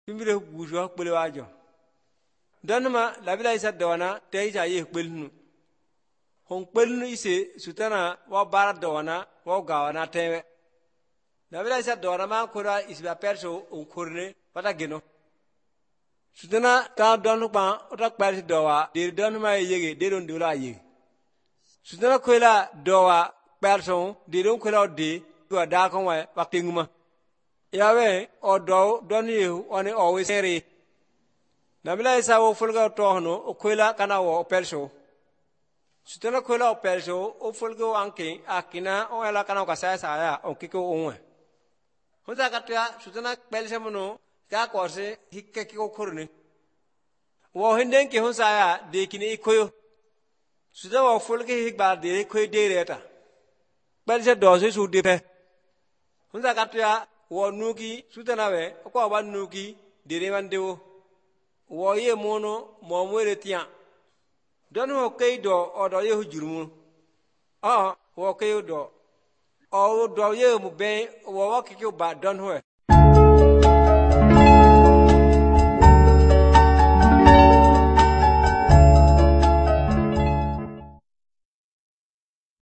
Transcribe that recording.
Bimire bujo kpele wajo. Donma labila isa dawana te isa ye kpelnu. Hon kpelnu ise sutana wa bara dawana wa gawana tewe. Labila isa dawana ma kora isba perso on korne pata geno. Sutana ta donu pa ota persi dawa de donma yege de don dola yege. Sutana kwela dawa perso de don kwela de wa da kon wa waktinguma. Yawe o do doni oni always seri. Nabila isa wo fulga tohno o kwela kana wo perso. Sutana kwela o perso o fulga anke akina o ela kana ka saya o kiko onwe. Hoza katya sutana perse mono ka korse hikke kiko khurne. Wo hinden ke hoza ya de kini ikoyo. Sutana wo fulga hikba de koy de reta. Perse doze su de pe. Hoza katya wo nuki sutana we ko ba nuki de mandewo. Wo ye mono mo mwere tian. Don ho kei do o do ye hujurmu. Wo kei do. O do ye mu ben wo wa kiki ba don ho.